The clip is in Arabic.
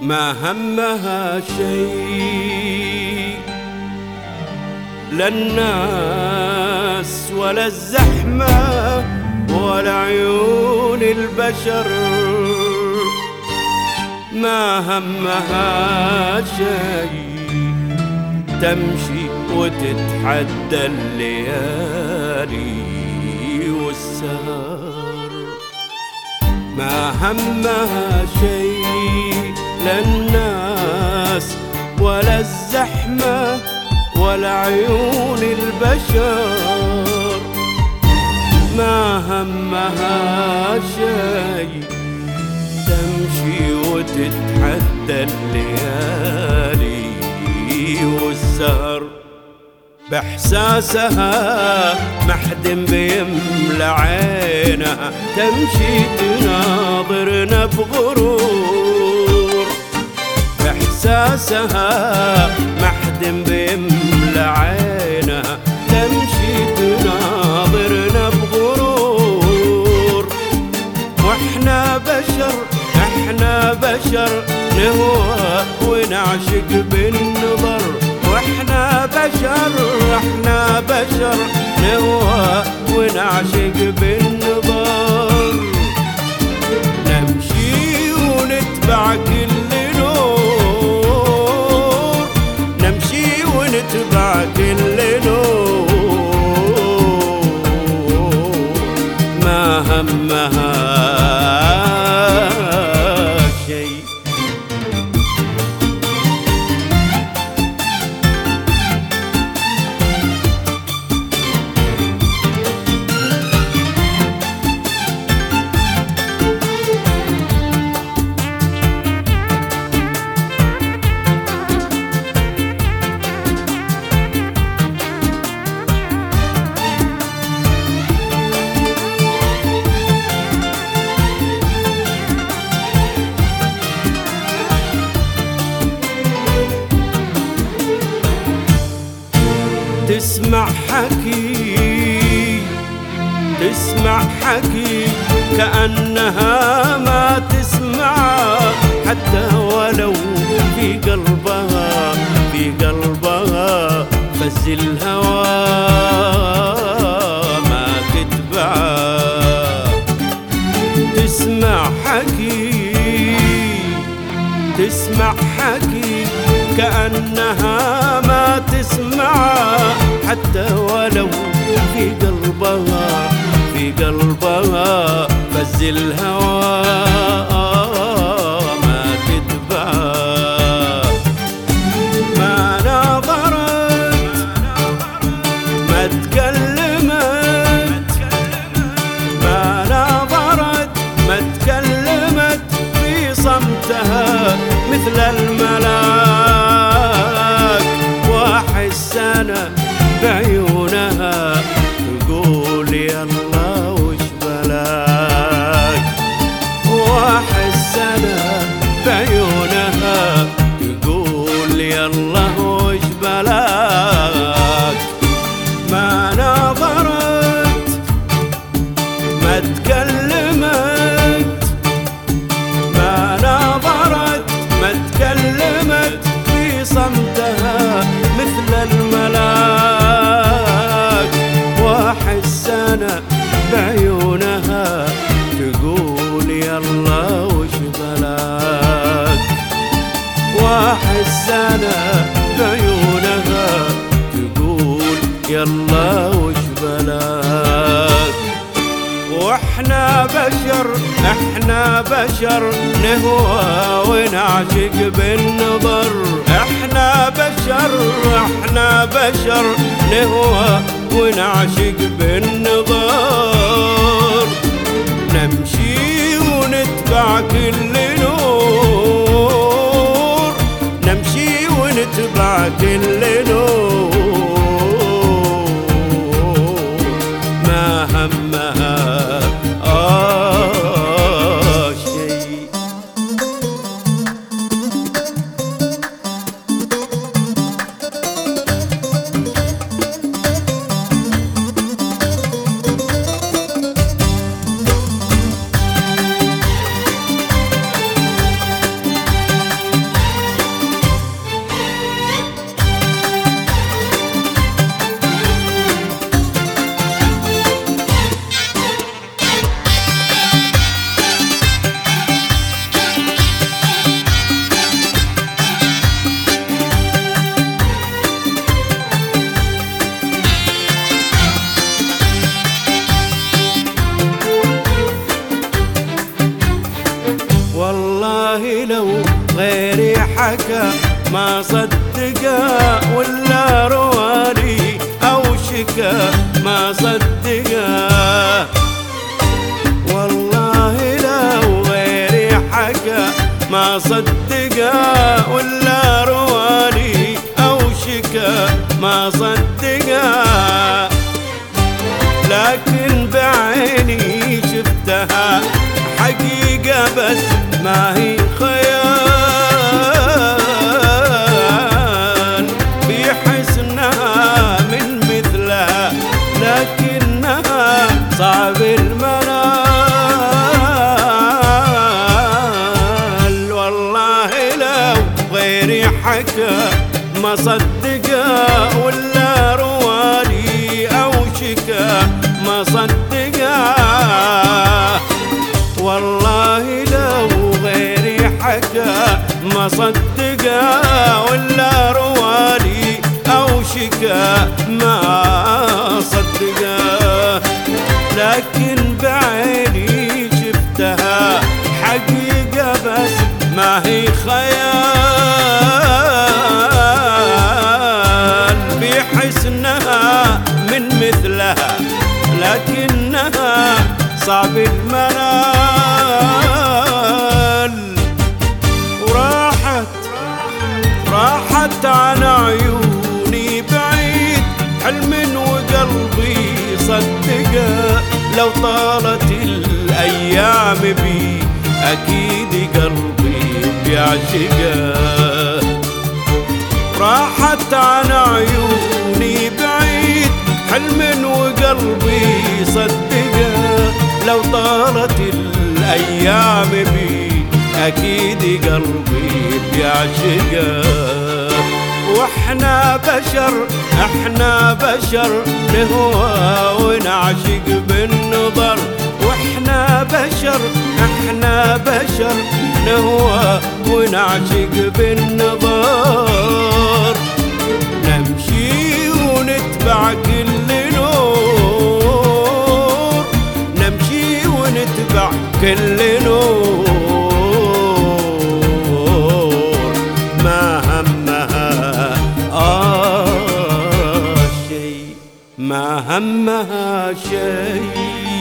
ما همها شيء، لا الناس ولا الزحمة ولا عيون البشر. ما همها شيء، تمشي وتتحدى الليالي والسهر. ما همها شيء، لا الناس ولا الزحمة ولا عيون البشر. ما همها شيء، تمشي وتتحدى الليالي والسهر. باحساسها محد بيملى عينها، تمشي تناظرنا بغرور. باحساسها محد بيملى عينها، تمشي تناظرنا بغرور. واحنا بشر، احنا بشر، نهوى ونعشق بالنظر. واحنا بشر، احنا بشر، نهوى ونعشق بالنظر. نمشي ونتبع كل نور، نمشي ونتبع كل نور. ما همها شيء. تسمع حكي، تسمع حكي كأنها ما تسمع، حتى ولو في قلبها، في قلبها فز الهوى ما تتبعه. تسمع حكي، تسمع حكي كأنها ما تسمع، حتى ولو في قلبها، في قلبها فز الهوى ما تتبعه. ما نظرت، ما تكلمت، ما نظرت، ما تكلمت، في صمتها مثل الملاك. واحس انا بعيونها تقول يلا وش بلاك. واحس انا بعيونها تقول يلا وش بلاك. ما نظرت، ما تكلمت، ما نظرت، ما تكلمت، في صمتها مثل الملاك. واحس انا بعيونها تقول يلا وش بلاك. واحس انا بعيونها تقول يلا وش بلاك. واحنا بشر، احنا بشر، نهوى ونعشق بالنظر. احنا بشر، احنا بشر، نهوى ونعشق بالنظر. نمشي ونتبع كل نور، نمشي ونتبع كل نور. ما همها شيء. ما صدقا ولا روالي أو شكا ما صدقا. والله لو غيري حكى ما صدقا ولا روالي أو شكا ما صدقا. لكن بعيني شفتها حقيقة بس ما هي خيال، في حسنها من مثلها لكنها صعب المنال. والله لو غيري حكى ما صدقا ولا روالي أو شكا ما صدقا. والله لو غيري حكى ما صدقا ولا روالي أو شكا ما صدقا. لكن بعيني شفتها حقيقة بس ما هي خيال، بحسنها من مثلها لكنها صعب المنال. وراحت عن عيوني بعيد حلم وقلبي صدقا. لو طالت الأيام بي أكيد قلبي بيعشقا. راحت عن عيوني بعيد حلم وقلبي صدقا. لو طالت الأيام بي أكيد قلبي بيعشقا. واحنا بشر نهوى ونعشق بالنظر. واحنا بشر نهوى ونعشق بالنظر. نمشي ونتبع كل نور، نمشي ونتبع كل نور. ما همها شيء، ما همها شيء.